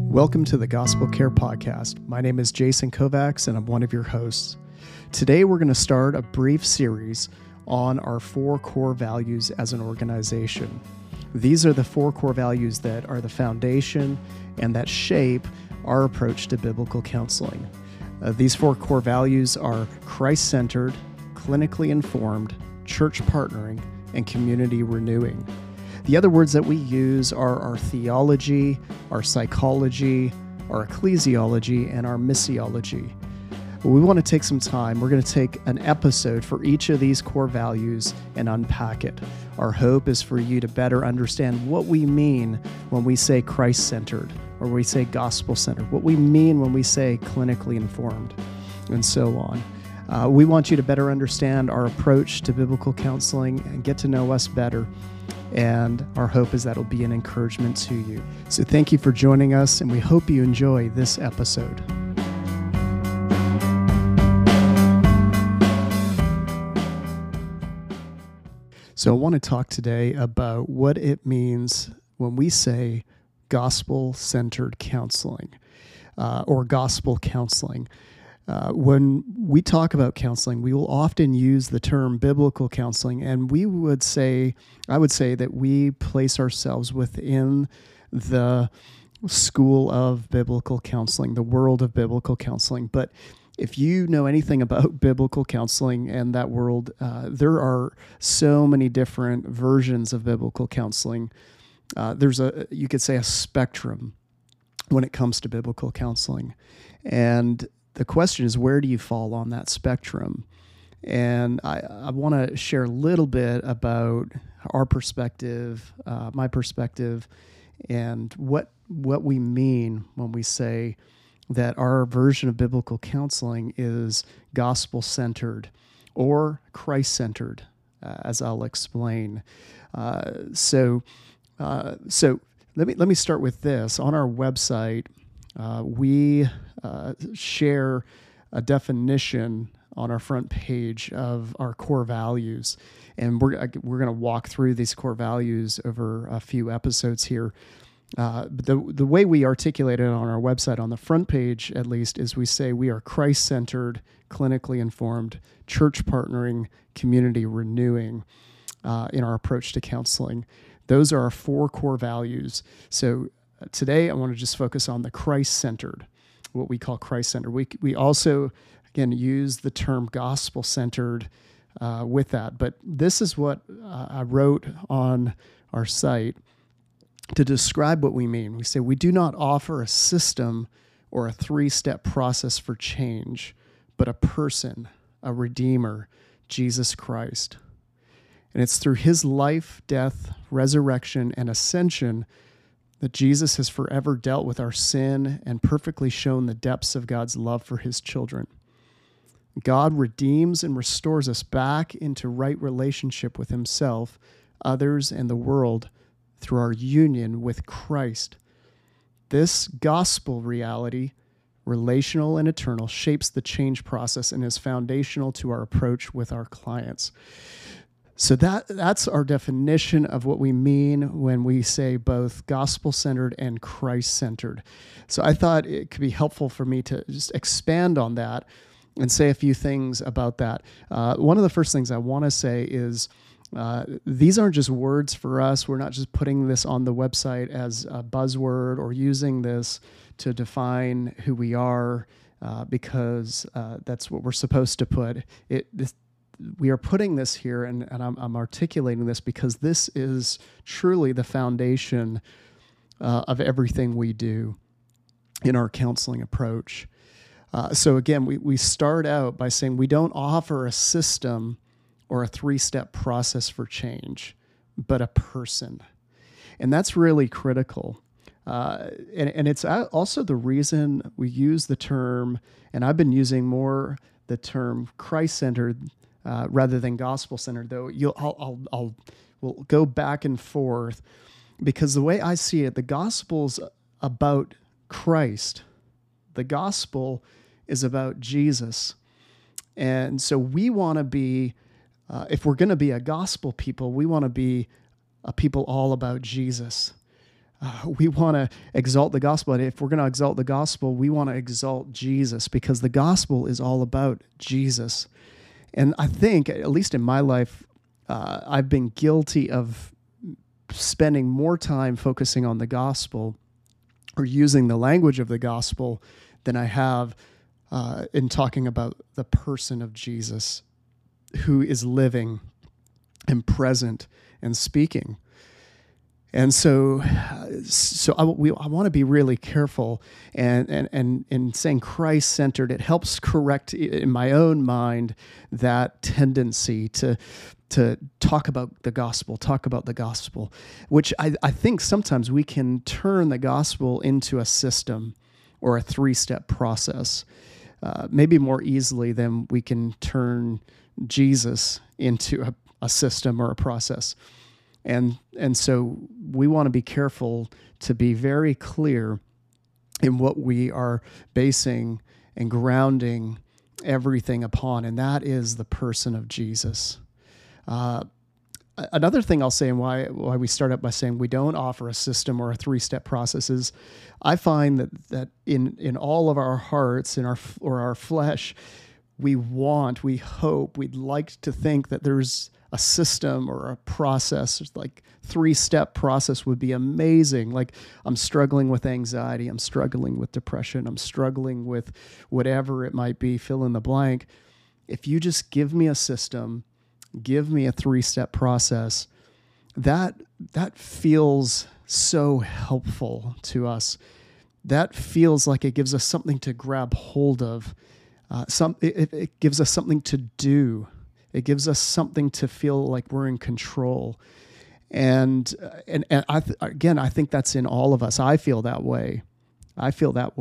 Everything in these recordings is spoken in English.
Welcome to the Gospel Care Podcast. My name is Jason Kovacs, and I'm one of your hosts. Today, we're going to start a brief series on our 4 core values as an organization. These are the 4 core values that are the foundation and that shape our approach to biblical counseling. These 4 core values are Christ-centered, clinically informed, church partnering, and community renewing. The other words that we use are our theology, our psychology, our ecclesiology, and our missiology. We want to take some time. We're going to take an episode for each of these core values and unpack it. Our hope is for you to better understand what we mean when we say Christ-centered or we say gospel-centered, what we mean when we say clinically informed, and so on. We want you to better understand our approach to biblical counseling and get to know us better. And our hope is that it'll be an encouragement to you. So thank you for joining us, and we hope you enjoy this episode. So I want to talk today about what it means when we say gospel-centered counseling or gospel counseling. When we talk about counseling, we will often use the term biblical counseling, and I would say that we place ourselves within the school of biblical counseling, the world of biblical counseling. But if you know anything about biblical counseling and that world, there are so many different versions of biblical counseling. There's you could say a spectrum when it comes to biblical counseling. And the question is, where do you fall on that spectrum? And I want to share a little bit about our perspective, my perspective, and what we mean when we say that our version of biblical counseling is gospel-centered or Christ-centered, as I'll explain. So let me start with this. On our website, we share a definition on our front page of our core values, and we're going to walk through these core values over a few episodes here. But the way we articulate it on our website, on the front page at least, is we say we are Christ-centered, clinically informed, church partnering, community renewing in our approach to counseling. Those are our 4 core values. So today I want to just focus on the Christ-centered, what we call Christ-centered. We also, again, use the term gospel-centered with that. But this is what I wrote on our site to describe what we mean. We say we do not offer a system or a 3-step process for change, but a person, a Redeemer, Jesus Christ. And it's through his life, death, resurrection, and ascension that Jesus has forever dealt with our sin and perfectly shown the depths of God's love for his children. God redeems and restores us back into right relationship with himself, others, and the world through our union with Christ. This gospel reality, relational and eternal, shapes the change process and is foundational to our approach with our clients. So that's our definition of what we mean when we say both gospel-centered and Christ-centered. So I thought it could be helpful for me to just expand on that and say a few things about that. One of the first things I want to say is these aren't just words for us. We're not just putting this on the website as a buzzword or using this to define who we are because that's what we're supposed to put. We are putting this here, and I'm articulating this because this is truly the foundation of everything we do in our counseling approach. So again, we start out by saying we don't offer a system or a 3-step process for change, but a person. And that's really critical. And it's also the reason we use the term, and I've been using more the term Christ-centered rather than gospel-centered, though we'll go back and forth, because the way I see it, the gospel's about Christ. The gospel is about Jesus. And so we want to be, if we're going to be a gospel people, we want to be a people all about Jesus. We want to exalt the gospel. And if we're going to exalt the gospel, we want to exalt Jesus, because the gospel is all about Jesus. And I think, at least in my life, I've been guilty of spending more time focusing on the gospel or using the language of the gospel than I have in talking about the person of Jesus, who is living and present and speaking. And so I want to be really careful, and in saying Christ-centered, it helps correct in my own mind that tendency to talk about the gospel, which I think sometimes we can turn the gospel into a system or a 3-step process, maybe more easily than we can turn Jesus into a system or a process. And so we want to be careful to be very clear in what we are basing and grounding everything upon, and that is the person of Jesus. Another thing I'll say, and why we start out by saying we don't offer a system or a 3-step process, is I find that in all of our hearts, in our flesh, we hope, we'd like to think that there's a system or a process, like 3-step process would be amazing. Like, I'm struggling with anxiety, I'm struggling with depression, I'm struggling with whatever it might be, fill in the blank. If you just give me a system, give me a 3-step process, that feels so helpful to us. That feels like it gives us something to grab hold of. It gives us something to do. It gives us something to feel like we're in control. And I think that's in all of us. I feel that way. And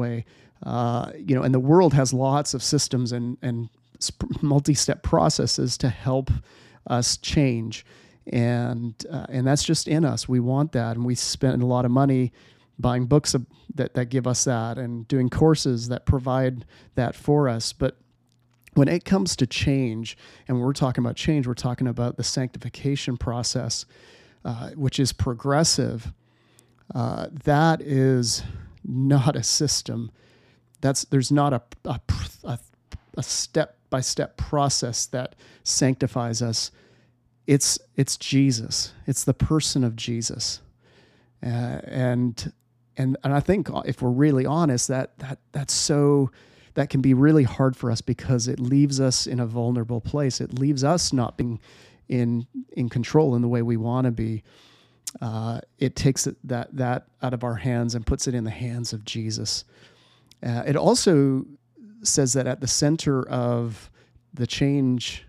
the world has lots of systems and multi-step processes to help us change. And that's just in us. We want that. And we spend a lot of money buying books that give us that, and doing courses that provide that for us. But when it comes to change, and we're talking about change, we're talking about the sanctification process, which is progressive. That is not a system. There's not a step-by-step process that sanctifies us. It's Jesus. It's the person of Jesus, and I think if we're really honest, that can be really hard for us, because it leaves us in a vulnerable place. It leaves us not being in control in the way we want to be. It takes that out of our hands and puts it in the hands of Jesus. It also says that at the center of the change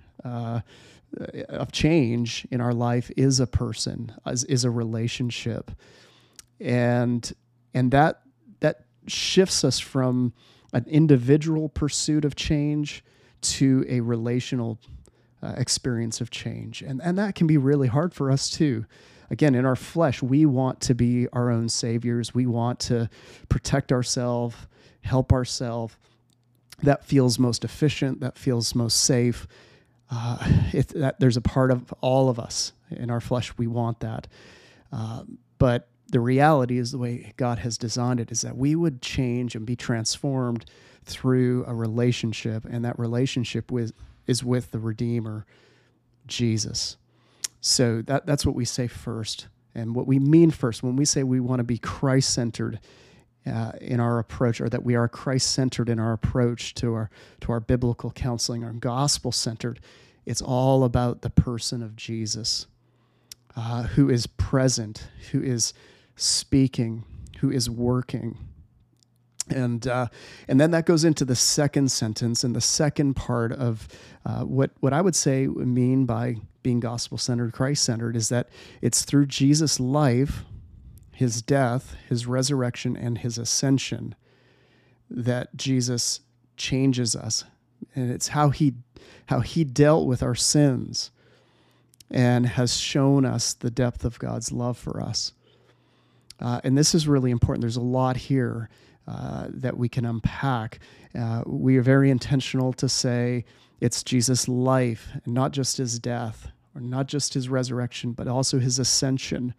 in our life is a person, is a relationship, and that shifts us from an individual pursuit of change to a relational experience of change. And that can be really hard for us too. Again, in our flesh, we want to be our own saviors. We want to protect ourselves, help ourselves. That feels most efficient. That feels most safe. There's a part of all of us in our flesh. We want that. But the reality is, the way God has designed it is that we would change and be transformed through a relationship, and that relationship is with the Redeemer, Jesus. So that's what we say first, and what we mean first when we say we want to be Christ-centered in our approach, or that we are Christ-centered in our approach to our biblical counseling, our gospel-centered. It's all about the person of Jesus, who is present, who is speaking, who is working. And then that goes into the second sentence, and the second part of what I would say mean by being gospel-centered, Christ-centered, is that it's through Jesus' life, his death, his resurrection, and his ascension that Jesus changes us. And it's how he dealt with our sins and has shown us the depth of God's love for us. And this is really important. There's a lot here that we can unpack. We are very intentional to say it's Jesus' life, and not just his death, or not just his resurrection, but also his ascension.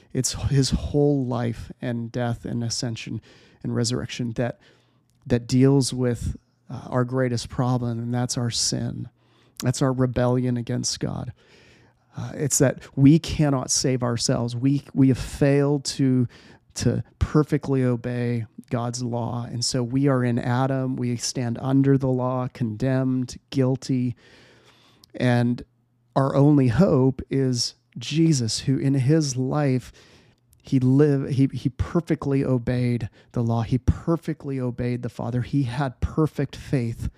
It's his whole life and death and ascension and resurrection that deals with our greatest problem, and that's our sin. That's our rebellion against God. It's that we cannot save ourselves. We have failed to perfectly obey God's law. And so we are in Adam. We stand under the law, condemned, guilty. And our only hope is Jesus, who in his life, he perfectly obeyed the law. He perfectly obeyed the Father. He had perfect faith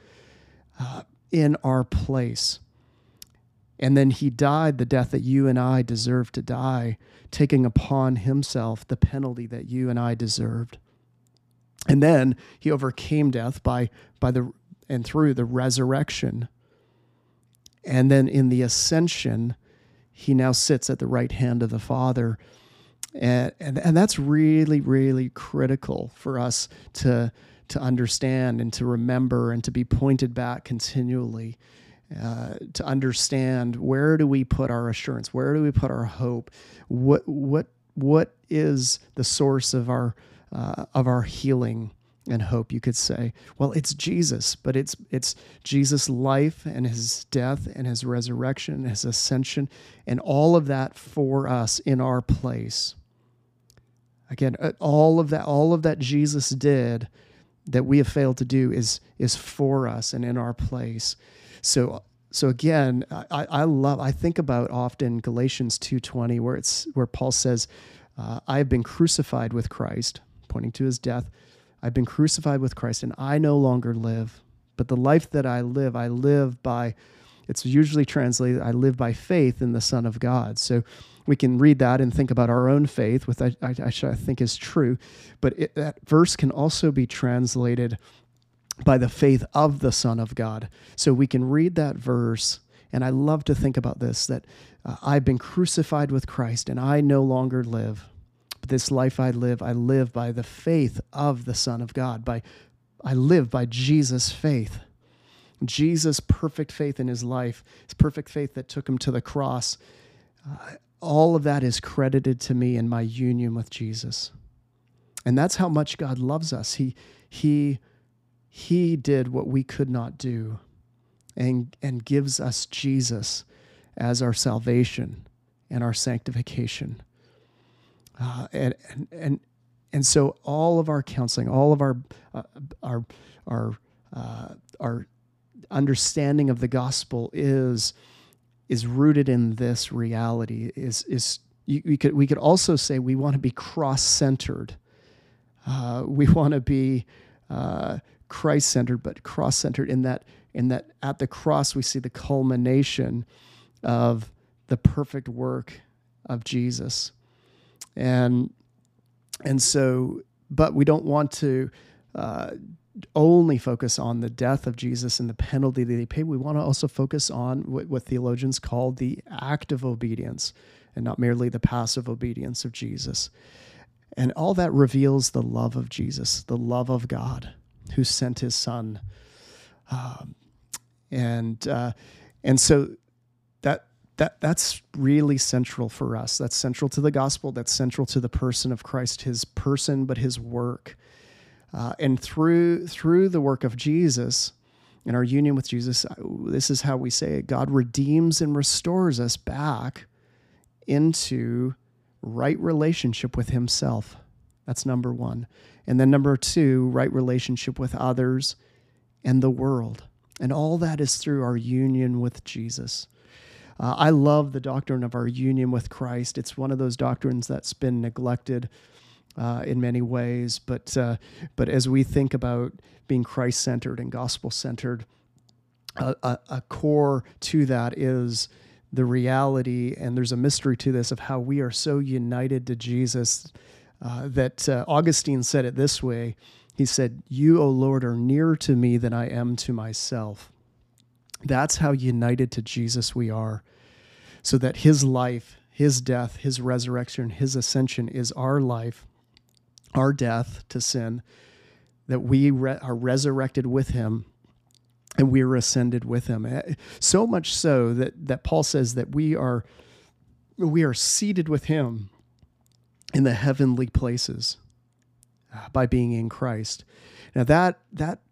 in our place. And then he died the death that you and I deserve to die, taking upon himself the penalty that you and I deserved. And then he overcame death through the resurrection. And then in the ascension, he now sits at the right hand of the Father. And that's really, really critical for us to understand and to remember and to be pointed back continually. To understand, where do we put our assurance? Where do we put our hope? What is the source of our healing and hope? You could say, well, it's Jesus, but it's Jesus' life and his death and his resurrection and his ascension and all of that for us in our place. Again, all of that Jesus did that we have failed to do is for us and in our place. So again, I think about often Galatians 2:20, where Paul says, I have been crucified with Christ, pointing to his death. I've been crucified with Christ, and I no longer live, but the life that I live by, it's usually translated, I live by faith in the Son of God. So we can read that and think about our own faith, which I think is true, but that verse can also be translated by the faith of the Son of God. So we can read that verse, and I love to think about this, that I've been crucified with Christ, and I no longer live. But this life I live by the faith of the Son of God. I live by Jesus' faith. Jesus' perfect faith in his life, his perfect faith that took him to the cross. All of that is credited to me in my union with Jesus. And that's how much God loves us. He did what we could not do and gives us Jesus as our salvation and our sanctification. And so all of our counseling, all of our understanding of the gospel is rooted in this reality. We could also say we want to be cross-centered. We want to be Christ-centered, but cross-centered in that at the cross we see the culmination of the perfect work of Jesus. And so, but we don't want to only focus on the death of Jesus and the penalty that he paid. We want to also focus on what theologians call the active obedience and not merely the passive obedience of Jesus. And all that reveals the love of Jesus, the love of God, who sent his Son, and so that's really central for us. That's central to the gospel. That's central to the person of Christ, his person, but his work, and through the work of Jesus and our union with Jesus, this is how we say it: God redeems and restores us back into right relationship with himself. That's number one. And then number two, right relationship with others and the world. And all that is through our union with Jesus. I love the doctrine of our union with Christ. It's one of those doctrines that's been neglected in many ways. But as we think about being Christ-centered and gospel-centered, a core to that is the reality, and there's a mystery to this, of how we are so united to Jesus that Augustine said it this way. He said, "You, O Lord, are nearer to me than I am to myself." That's how united to Jesus we are, so that his life, his death, his resurrection, his ascension is our life, our death to sin, that we are resurrected with him and we are ascended with him. So much so that Paul says that we are seated with him in the heavenly places by being in Christ. Now that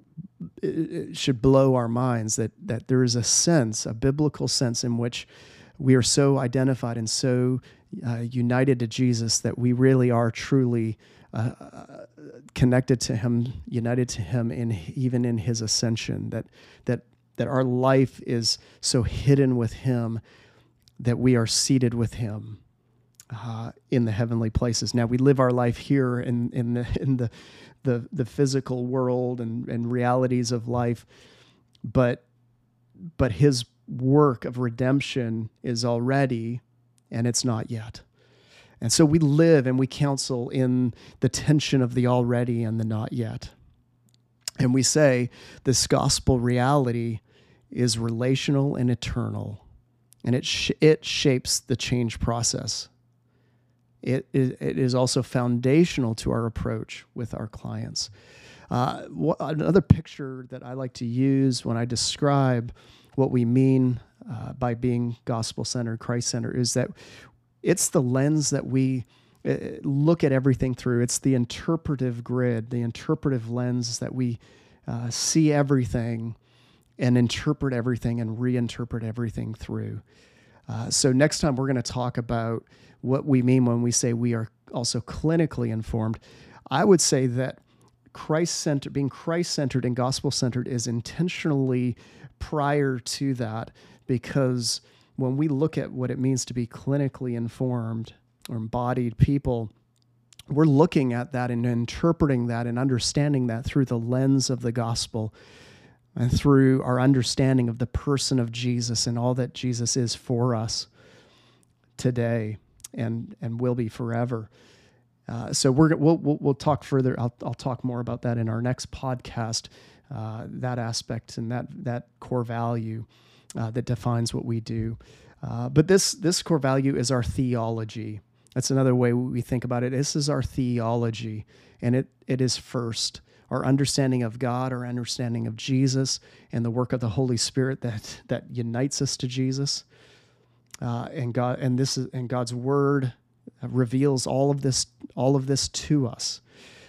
it should blow our minds that there is a sense, a biblical sense in which we are so identified and so united to Jesus that we really are truly connected to him, united to him even in his ascension, that our life is so hidden with him that we are seated with him in the heavenly places. Now we live our life here in the physical world and realities of life, but his work of redemption is already, and it's not yet. And so we live and we counsel in the tension of the already and the not yet. And we say this gospel reality is relational and eternal, and it shapes the change process. It is also foundational to our approach with our clients. Another picture that I like to use when I describe what we mean by being gospel-centered, Christ-centered, is that it's the lens that we look at everything through. It's the interpretive grid, the interpretive lens that we see everything and interpret everything and reinterpret everything through. So next time we're going to talk about what we mean when we say we are also clinically informed. I would say that Christ-centered, being Christ-centered and gospel-centered is intentionally prior to that, because when we look at what it means to be clinically informed or embodied people, we're looking at that and interpreting that and understanding that through the lens of the gospel and through our understanding of the person of Jesus and all that Jesus is for us today and will be forever. So we'll talk further. I'll talk more about that in our next podcast. That aspect and that core value that defines what we do. But this core value is our theology. That's another way we think about it. This is our theology, and it is first our understanding of God, our understanding of Jesus, and the work of the Holy Spirit that unites us to Jesus. And God's Word reveals all of this to us,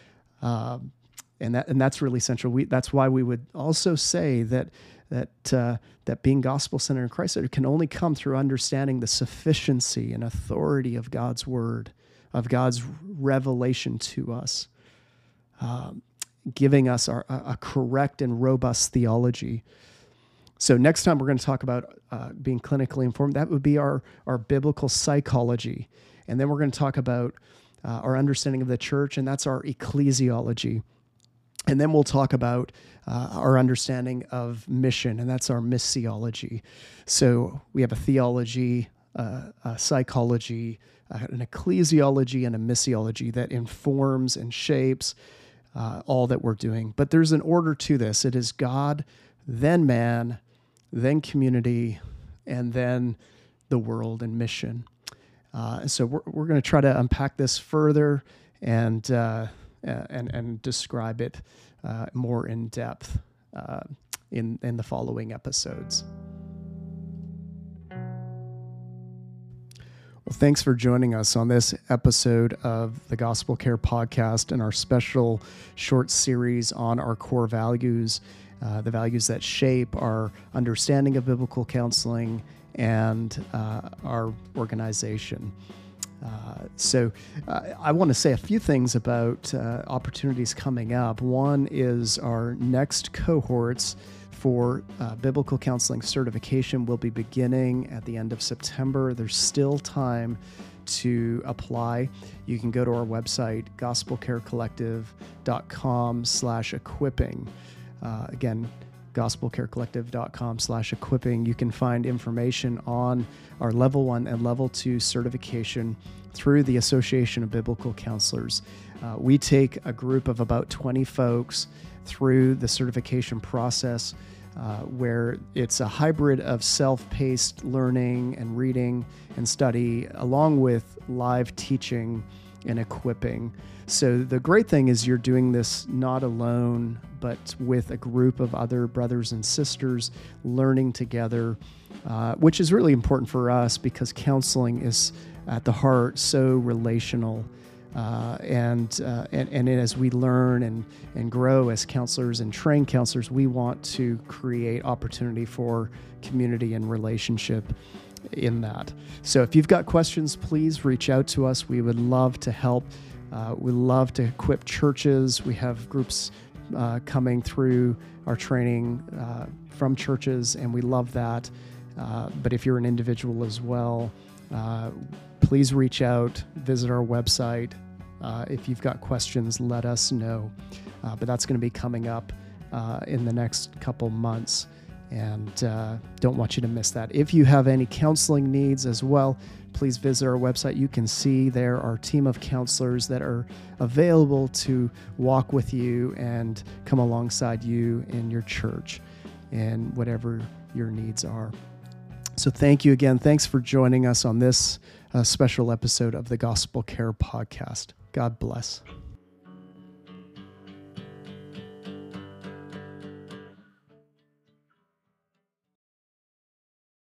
and that's really central. That's why we would also say that being gospel-centered and Christ-centered can only come through understanding the sufficiency and authority of God's Word, of God's revelation to us, giving us a correct and robust theology. So next time we're going to talk about being clinically informed. That would be our biblical psychology. And then we're going to talk about our understanding of the church, and that's our ecclesiology. And then we'll talk about our understanding of mission, and that's our missiology. So we have a theology, a psychology, an ecclesiology, and a missiology that informs and shapes all that we're doing. But there's an order to this. It is God, then man, then community, and then the world and mission. So we're going to try to unpack this further and describe it more in depth in the following episodes. Well, thanks for joining us on this episode of the Gospel Care Podcast and our special short series on our core values, the values that shape our understanding of biblical counseling and our organization. So I want to say a few things about opportunities coming up. One is our next cohorts for biblical counseling certification will be beginning at the end of September. There's still time to apply. You can go to our website, gospelcarecollective.com/equipping. Again, gospelcarecollective.com/equipping. You can find information on our level 1 and level 2 certification through the Association of Biblical Counselors. We take a group of about 20 folks through the certification process, where it's a hybrid of self-paced learning and reading and study, along with live teaching and equipping. So the great thing is you're doing this not alone, but with a group of other brothers and sisters learning together, which is really important for us because counseling is at the heart so relational. And as we learn and grow as counselors and train counselors, we want to create opportunity for community and relationship in that. So if you've got questions, please reach out to us. We would love to help. We love to equip churches. We have groups coming through our training from churches, and we love that. But if you're an individual as well, please reach out, visit our website. If you've got questions, let us know. But that's going to be coming up in the next couple months, and don't want you to miss that. If you have any counseling needs as well, please visit our website. You can see there our team of counselors that are available to walk with you and come alongside you in your church and whatever your needs are. So thank you again. Thanks for joining us on this special episode of the Gospel Care Podcast. God bless.